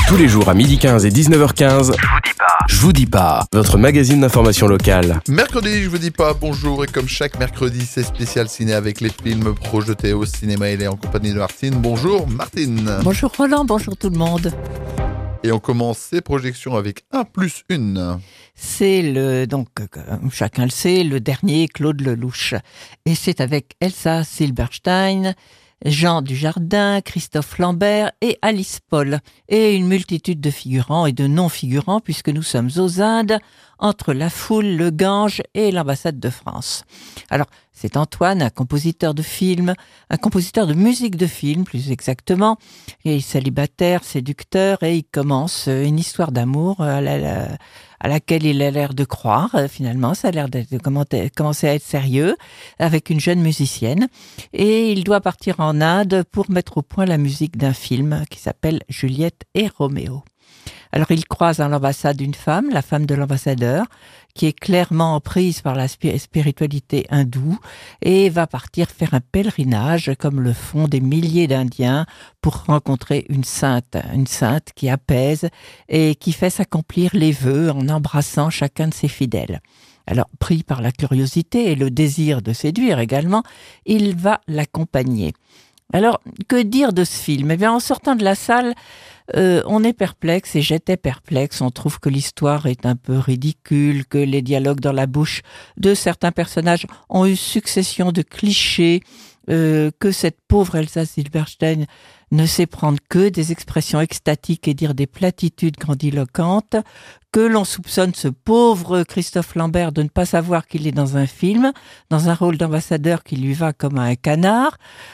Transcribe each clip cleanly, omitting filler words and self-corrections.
Tous les jours à 12h15 et 19h15, Je vous dis pas, votre magazine d'information locale. Mercredi, je vous dis pas bonjour, et comme chaque mercredi, c'est spécial ciné avec les films projetés au cinéma. Elle est en compagnie de Martine. Bonjour Martine. Bonjour Roland, bonjour tout le monde. Et on commence ces projections avec 1+1. C'est comme chacun le sait, le dernier Claude Lelouch. Et c'est avec Elsa Silberstein, Jean Dujardin, Christophe Lambert et Alice Paul. Et une multitude de figurants et de non-figurants, puisque nous sommes aux Indes, entre la foule, le Gange et l'ambassade de France. Alors, c'est Antoine, un compositeur de films, un compositeur de musique de film, plus exactement. Il est célibataire, séducteur, et il commence une histoire d'amour à laquelle il a l'air de croire. Finalement, ça a l'air de commencer à être sérieux, avec une jeune musicienne. Et il doit partir en Inde pour mettre au point la musique d'un film qui s'appelle Juliette et Roméo. Alors il croise dans l'ambassade une femme, la femme de l'ambassadeur, qui est clairement prise par la spiritualité hindoue et va partir faire un pèlerinage comme le font des milliers d'Indiens pour rencontrer une sainte qui apaise et qui fait s'accomplir les vœux en embrassant chacun de ses fidèles. Alors, pris par la curiosité et le désir de séduire également, il va l'accompagner. Alors, que dire de ce film ? Eh bien, en sortant de la salle, on est perplexe, et j'étais perplexe. On trouve que l'histoire est un peu ridicule, que les dialogues dans la bouche de certains personnages ont eu succession de clichés, que cette pauvre Elsa Silberstein ne sait prendre que des expressions extatiques et dire des platitudes grandiloquentes, que l'on soupçonne ce pauvre Christophe Lambert de ne pas savoir qu'il est dans un film, dans un rôle d'ambassadeur qui lui va comme un canard.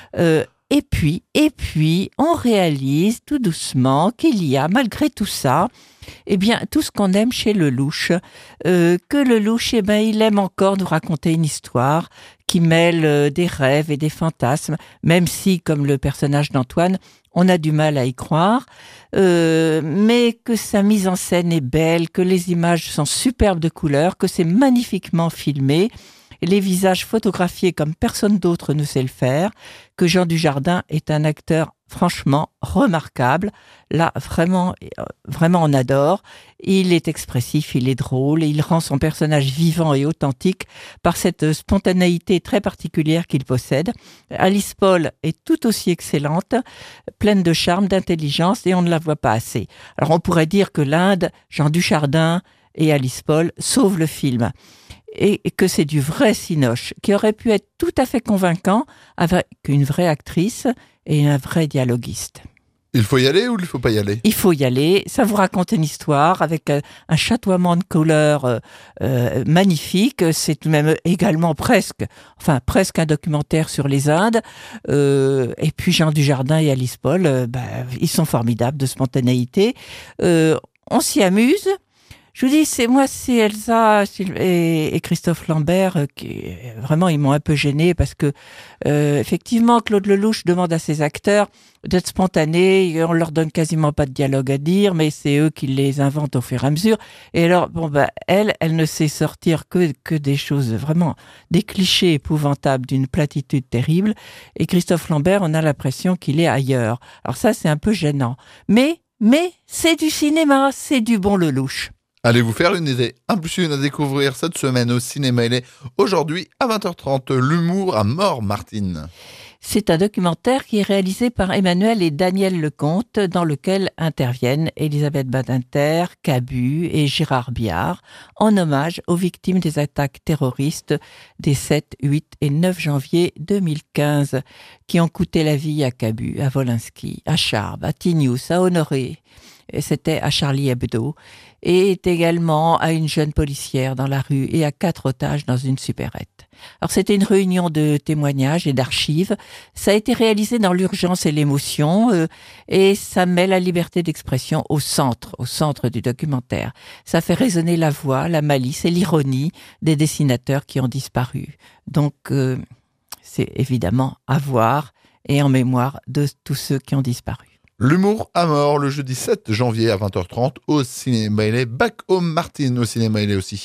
Et puis, on réalise tout doucement qu'il y a, malgré tout ça, eh bien, tout ce qu'on aime chez Lelouch, que Lelouch, il aime encore nous raconter une histoire qui mêle des rêves et des fantasmes, même si, comme le personnage d'Antoine, on a du mal à y croire, mais que sa mise en scène est belle, que les images sont superbes de couleurs, que c'est magnifiquement filmé, les visages photographiés comme personne d'autre ne sait le faire, que Jean Dujardin est un acteur franchement remarquable. Là, vraiment, on adore. Il est expressif, il est drôle, et il rend son personnage vivant et authentique par cette spontanéité très particulière qu'il possède. Alice Paul est tout aussi excellente, pleine de charme, d'intelligence, et on ne la voit pas assez. Alors, on pourrait dire que l'Inde, Jean Dujardin et Alice Paul sauvent le film. Et que c'est du vrai cinoche, qui aurait pu être tout à fait convaincant avec une vraie actrice et un vrai dialoguiste. Il faut y aller ou il ne faut pas y aller ? Il faut y aller, ça vous raconte une histoire avec un chatoiement de couleurs magnifique. C'est tout de même également presque un documentaire sur les Indes. Et puis Jean Dujardin et Alice Paul, ils sont formidables de spontanéité. On s'y amuse. Je vous dis, c'est Elsa et Christophe Lambert qui vraiment ils m'ont un peu gêné parce que effectivement Claude Lelouch demande à ses acteurs d'être spontanés, on leur donne quasiment pas de dialogue à dire, mais c'est eux qui les inventent au fur et à mesure. Et alors elle ne sait sortir que des choses vraiment, des clichés épouvantables d'une platitude terrible. Et Christophe Lambert, on a l'impression qu'il est ailleurs. Alors ça, c'est un peu gênant. Mais c'est du cinéma, c'est du bon Lelouch. Allez vous faire une idée. 1+1 à découvrir cette semaine au cinéma. Il est aujourd'hui à 20h30. L'humour à mort, Martine. C'est un documentaire qui est réalisé par Emmanuel et Daniel Lecomte, dans lequel interviennent Elisabeth Badinter, Cabu et Gérard Biard, en hommage aux victimes des attaques terroristes des 7, 8 et 9 janvier 2015, qui ont coûté la vie à Cabu, à Wolinski, à Charb, à Tignous, à Honoré. Et c'était à Charlie Hebdo, et également à une jeune policière dans la rue et à 4 otages dans une supérette. Alors c'était une réunion de témoignages et d'archives. Ça a été réalisé dans l'urgence et l'émotion, et ça met la liberté d'expression au centre du documentaire. Ça fait résonner la voix, la malice et l'ironie des dessinateurs qui ont disparu. Donc c'est évidemment à voir et en mémoire de tous ceux qui ont disparu. L'humour à mort, le jeudi 7 janvier à 20h30 au cinéma. Il est Back Home Martine au cinéma. Il est aussi.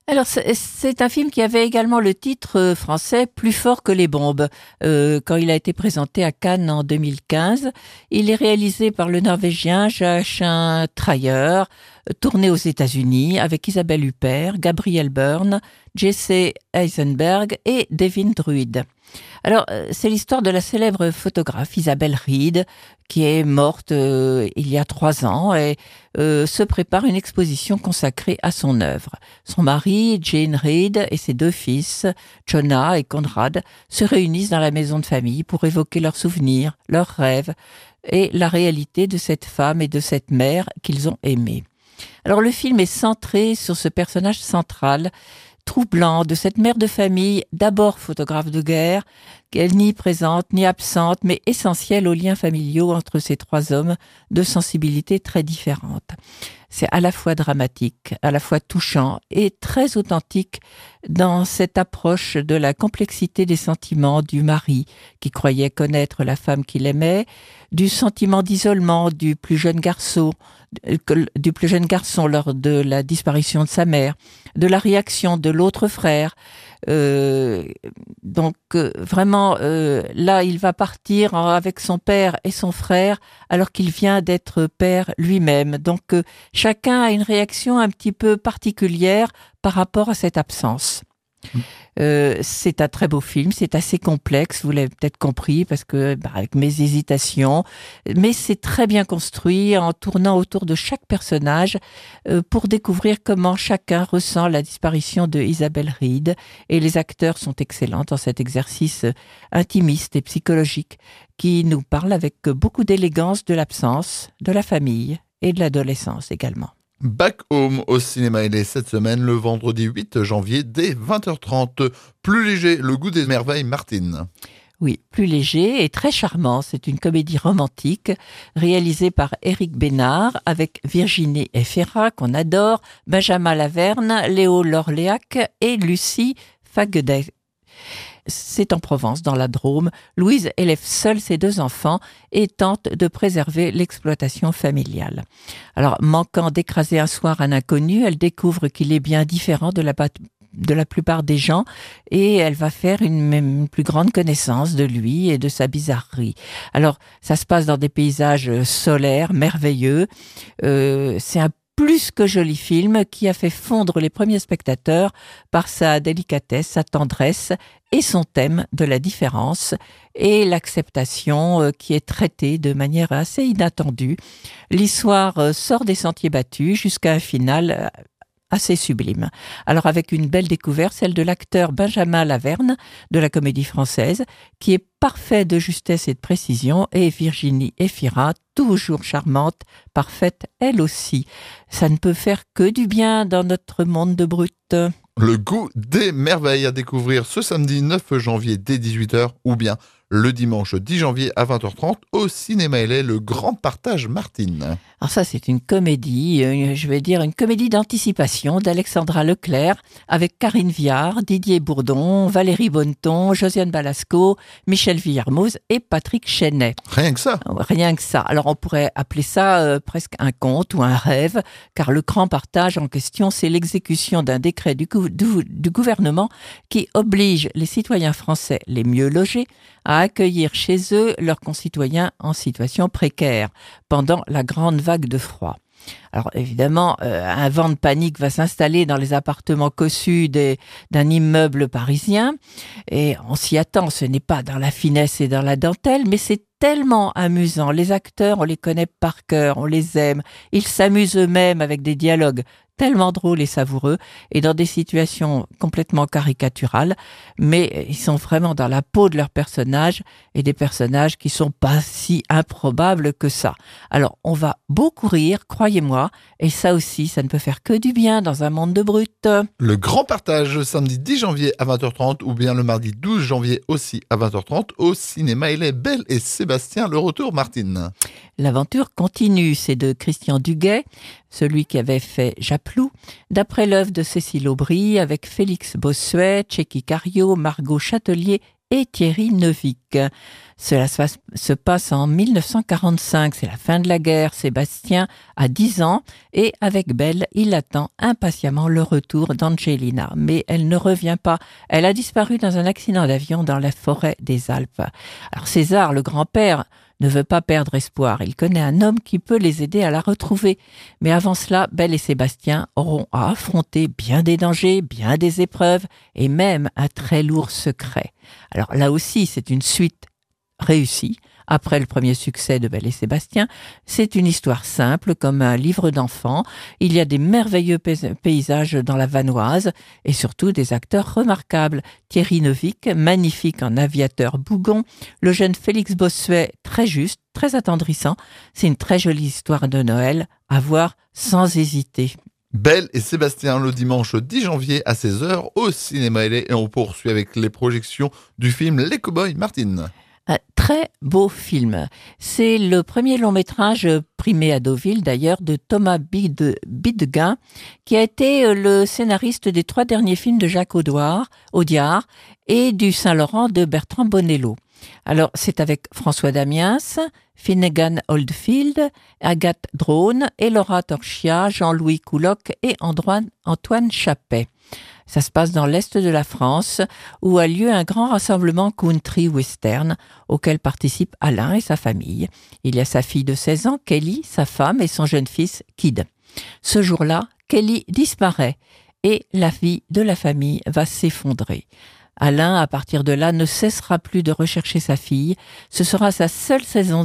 Alors, c'est un film qui avait également le titre français « Plus fort que les bombes ». Quand il a été présenté à Cannes en 2015, il est réalisé par le Norvégien Joachim Trier, tourné aux États-Unis avec Isabelle Huppert, Gabriel Byrne, Jesse Eisenberg et Devin Druid. Alors, c'est l'histoire de la célèbre photographe Isabelle Reed, qui est morte il y a 3 ans et se prépare une exposition consacrée à son œuvre. Son mari, Jane Reed, et ses 2 fils, Jonah et Conrad, se réunissent dans la maison de famille pour évoquer leurs souvenirs, leurs rêves et la réalité de cette femme et de cette mère qu'ils ont aimée. Alors, le film est centré sur ce personnage central, troublant, de cette mère de famille, d'abord photographe de guerre, qu'elle ni présente ni absente, mais essentielle aux liens familiaux entre ces 3 hommes de sensibilités très différentes. C'est à la fois dramatique, à la fois touchant et très authentique dans cette approche de la complexité des sentiments du mari qui croyait connaître la femme qu'il aimait, du sentiment d'isolement du plus jeune garçon lors de la disparition de sa mère, de la réaction de l'autre frère. Vraiment, là, il va partir avec son père et son frère alors qu'il vient d'être père lui-même. Donc, chacun a une réaction un petit peu particulière par rapport à cette absence. C'est un très beau film, c'est assez complexe, vous l'avez peut-être compris parce que avec mes hésitations, mais c'est très bien construit en tournant autour de chaque personnage pour découvrir comment chacun ressent la disparition de Isabelle Reed, et les acteurs sont excellents dans cet exercice intimiste et psychologique qui nous parle avec beaucoup d'élégance de l'absence, de la famille et de l'adolescence également. Back Home au cinéma et cette semaine, le vendredi 8 janvier dès 20h30. Plus léger, le goût des merveilles, Martine. Oui, plus léger et très charmant. C'est une comédie romantique réalisée par Éric Bénard avec Virginie Efira, qu'on adore, Benjamin Laverne, Léo Lorléac et Lucie Faguedet. C'est en Provence, dans la Drôme. Louise élève seule ses 2 enfants et tente de préserver l'exploitation familiale. Alors, manquant d'écraser un soir un inconnu, elle découvre qu'il est bien différent de la plupart des gens et elle va faire une plus grande connaissance de lui et de sa bizarrerie. Alors, ça se passe dans des paysages solaires, merveilleux. C'est un plus que joli film qui a fait fondre les premiers spectateurs par sa délicatesse, sa tendresse et son thème de la différence et l'acceptation qui est traitée de manière assez inattendue. L'histoire sort des sentiers battus jusqu'à un final assez sublime. Alors avec une belle découverte, celle de l'acteur Benjamin Laverne de la Comédie Française, qui est parfait de justesse et de précision, et Virginie Efira, toujours charmante, parfaite elle aussi. Ça ne peut faire que du bien dans notre monde de brut. Le goût des merveilles à découvrir ce samedi 9 janvier dès 18h ou bien le dimanche 10 janvier à 20h30 au cinéma LA, le grand partage, Martine. Alors ça, c'est une comédie, je vais dire une comédie d'anticipation d'Alexandra Leclerc avec Karine Viard, Didier Bourdon, Valérie Bonneton, Josiane Balasco, Michel Villermoz et Patrick Chenet. Rien que ça. Rien que ça. Alors on pourrait appeler ça presque un conte ou un rêve, car le grand partage en question, c'est l'exécution d'un décret du gouvernement qui oblige les citoyens français les mieux logés à accueillir chez eux leurs concitoyens en situation précaire pendant la grande vague de froid. Alors évidemment, un vent de panique va s'installer dans les appartements cossus d'un immeuble parisien et on s'y attend, ce n'est pas dans la finesse et dans la dentelle, mais c'est tellement amusant. Les acteurs, on les connaît par cœur, on les aime, ils s'amusent eux-mêmes avec des dialogues tellement drôles et savoureux et dans des situations complètement caricaturales, mais ils sont vraiment dans la peau de leurs personnages et des personnages qui sont pas si improbables que ça. Alors on va beaucoup rire, croyez-moi, et ça aussi, ça ne peut faire que du bien dans un monde de brut. Le grand partage samedi 10 janvier à 20h30 ou bien le mardi 12 janvier aussi à 20h30 au cinéma LA. Belle et Sébastien, le retour, Martine. L'aventure continue, c'est de Christian Duguay, celui qui avait fait Japlou, d'après l'œuvre de Cécile Aubry, avec Félix Bossuet, Tchéky Cario, Margot Châtelier et Thierry Neuvik. Cela se passe en 1945, c'est la fin de la guerre. Sébastien a 10 ans et avec Belle, il attend impatiemment le retour d'Angelina. Mais elle ne revient pas. Elle a disparu dans un accident d'avion dans la forêt des Alpes. Alors César, le grand-père, ne veut pas perdre espoir. Il connaît un homme qui peut les aider à la retrouver. Mais avant cela, Belle et Sébastien auront à affronter bien des dangers, bien des épreuves et même un très lourd secret. Alors là aussi, c'est une suite réussie. Après le premier succès de Belle et Sébastien, c'est une histoire simple comme un livre d'enfant. Il y a des merveilleux paysages dans la Vanoise et surtout des acteurs remarquables. Thierry Neuvik, magnifique en aviateur bougon. Le jeune Félix Bossuet, très juste, très attendrissant. C'est une très jolie histoire de Noël à voir sans hésiter. Belle et Sébastien le dimanche 10 janvier à 16h au Cinéma LA et on poursuit avec les projections du film Les Cowboys Martin. Un très beau film. C'est le premier long métrage primé à Deauville d'ailleurs de Thomas Bidguin qui a été le scénariste des 3 derniers films de Jacques Audiard et du Saint-Laurent de Bertrand Bonello. Alors c'est avec François Damiens, Finnegan Oldfield, Agathe Drone, Laura Torchia, Jean-Louis Couloc et Antoine Chappet. Ça se passe dans l'est de la France, où a lieu un grand rassemblement country-western, auquel participent Alain et sa famille. Il y a sa fille de 16 ans, Kelly, sa femme et son jeune fils, Kid. Ce jour-là, Kelly disparaît et la vie de la famille va s'effondrer. Alain, à partir de là, ne cessera plus de rechercher sa fille. Ce sera sa seule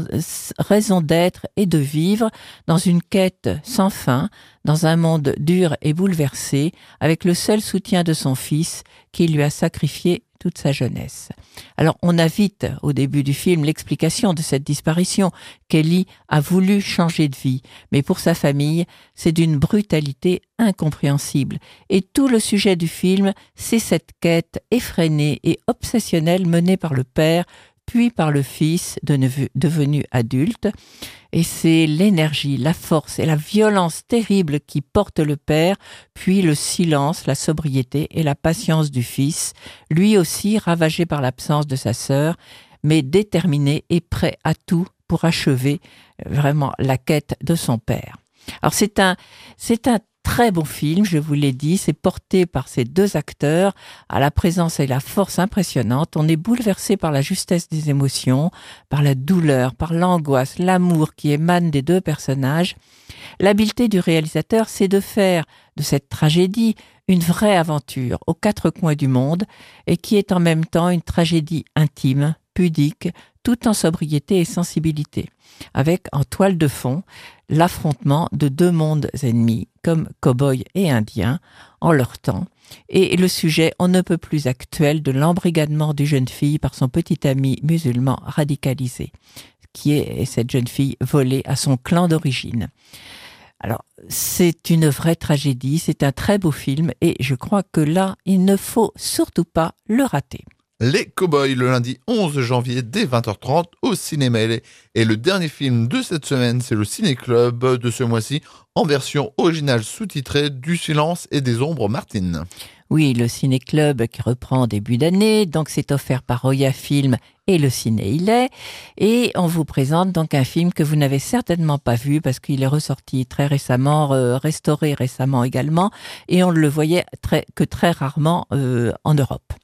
raison d'être et de vivre dans une quête sans fin, dans un monde dur et bouleversé, avec le seul soutien de son fils qui lui a sacrifié toute sa jeunesse. Alors on a vite, au début du film, l'explication de cette disparition. Kelly a voulu changer de vie, mais pour sa famille, c'est d'une brutalité incompréhensible. Et tout le sujet du film, c'est cette quête effrénée et obsessionnelle menée par le père, puis par le fils devenu adulte. Et c'est l'énergie, la force et la violence terrible qui portent le père, puis le silence, la sobriété et la patience du fils, lui aussi ravagé par l'absence de sa sœur, mais déterminé et prêt à tout pour achever vraiment la quête de son père. Alors c'est un très bon film, je vous l'ai dit, c'est porté par ces 2 acteurs à la présence et la force impressionnante. On est bouleversé par la justesse des émotions, par la douleur, par l'angoisse, l'amour qui émane des 2 personnages. L'habileté du réalisateur, c'est de faire de cette tragédie une vraie aventure aux 4 coins du monde et qui est en même temps une tragédie intime, pudique, tout en sobriété et sensibilité, avec en toile de fond l'affrontement de 2 mondes ennemis, comme cow-boys et indiens, en leur temps, et le sujet on ne peut plus actuel de l'embrigadement d'une jeune fille par son petit ami musulman radicalisé, qui est cette jeune fille volée à son clan d'origine. Alors, c'est une vraie tragédie, c'est un très beau film, et je crois que là, il ne faut surtout pas le rater. Les Cowboys le lundi 11 janvier dès 20h30 au Cinéma LA. Et le dernier film de cette semaine, c'est le Ciné Club de ce mois-ci en version originale sous-titrée du Silence et des Ombres Martin. Oui, le Ciné Club qui reprend en début d'année, donc c'est offert par Roya Film et le Ciné Il et on vous présente donc un film que vous n'avez certainement pas vu parce qu'il est ressorti très récemment, restauré récemment également, et on ne le voyait très rarement en Europe.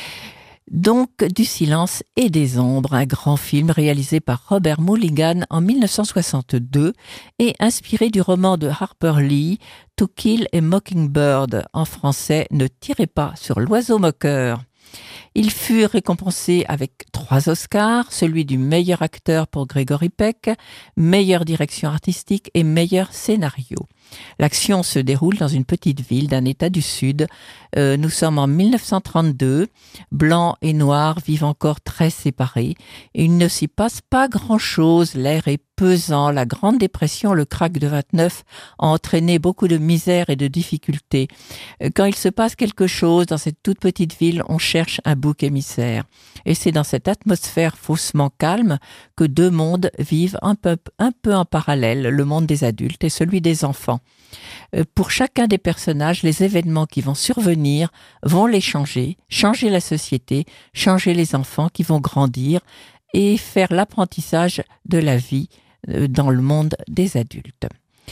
Donc, du silence et des ombres, un grand film réalisé par Robert Mulligan en 1962 et inspiré du roman de Harper Lee, To Kill a Mockingbird, en français, Ne tirez pas sur l'oiseau moqueur. Il fut récompensé avec 3 Oscars, celui du meilleur acteur pour Gregory Peck, meilleure direction artistique et meilleur scénario. L'action se déroule dans une petite ville d'un État du Sud. Nous sommes en 1932. Blancs et noirs vivent encore très séparés. Il ne s'y passe pas grand-chose. L'air est pesant, la Grande Dépression, le krach de 29 a entraîné beaucoup de misère et de difficultés. Quand il se passe quelque chose dans cette toute petite ville, on cherche un bouc émissaire. Et c'est dans cette atmosphère faussement calme que deux mondes vivent un peu en parallèle, le monde des adultes et celui des enfants. Pour chacun des personnages, les événements qui vont survenir vont les changer la société, changer les enfants qui vont grandir et faire l'apprentissage de la vie dans le monde des adultes.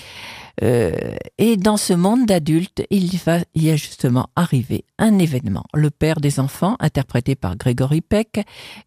Et dans ce monde d'adultes, il y a justement arrivé un événement. Le père des enfants, interprété par Gregory Peck,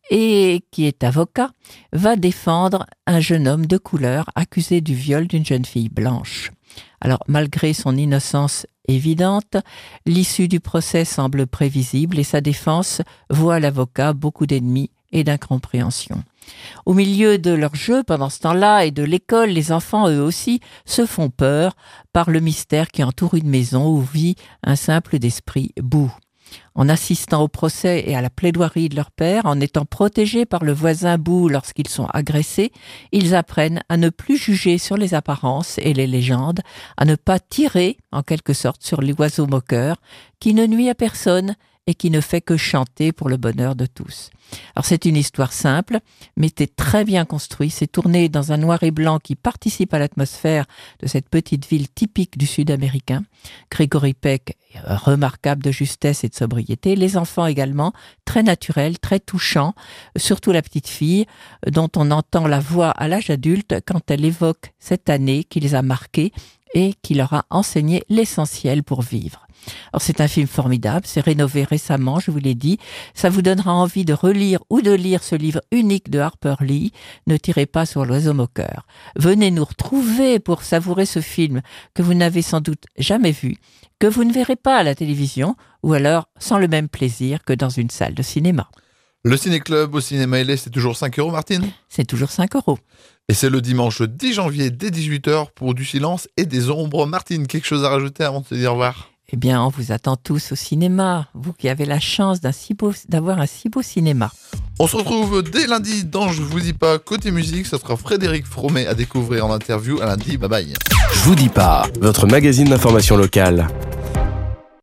et qui est avocat, va défendre un jeune homme de couleur accusé du viol d'une jeune fille blanche. Alors, malgré son innocence évidente, l'issue du procès semble prévisible et sa défense voit à l'avocat beaucoup d'ennemis et d'incompréhension. Au milieu de leur jeu, pendant ce temps-là, et de l'école, les enfants, eux aussi, se font peur par le mystère qui entoure une maison où vit un simple d'esprit Boo. En assistant au procès et à la plaidoirie de leur père, en étant protégés par le voisin Boo lorsqu'ils sont agressés, ils apprennent à ne plus juger sur les apparences et les légendes, à ne pas tirer, en quelque sorte, sur l'oiseau moqueur, qui ne nuit à personne et qui ne fait que chanter pour le bonheur de tous. Alors c'est une histoire simple, mais c'est très bien construit. C'est tourné dans un noir et blanc qui participe à l'atmosphère de cette petite ville typique du Sud-américain. Gregory Peck est remarquable de justesse et de sobriété. Les enfants également, très naturels, très touchants. Surtout la petite fille, dont on entend la voix à l'âge adulte quand elle évoque cette année qui les a marqués et qui leur a enseigné l'essentiel pour vivre. Alors c'est un film formidable, c'est rénové récemment, je vous l'ai dit. Ça vous donnera envie de relire ou de lire ce livre unique de Harper Lee, Ne tirez pas sur l'oiseau moqueur. Venez nous retrouver pour savourer ce film que vous n'avez sans doute jamais vu, que vous ne verrez pas à la télévision, ou alors sans le même plaisir que dans une salle de cinéma. Le Ciné-Club au Cinéma LA, c'est toujours 5 €, Martine ? C'est toujours 5 €. Et c'est le dimanche 10 janvier dès 18h pour Du silence et des ombres. Martine, quelque chose à rajouter avant de se dire au revoir ? Eh bien, on vous attend tous au cinéma, vous qui avez la chance d'avoir un si beau cinéma. On se retrouve dès lundi dans Je vous dis pas côté musique. Ça sera Frédéric Fromet à découvrir en interview à lundi. Bye bye. Je vous dis pas, votre magazine d'information locale.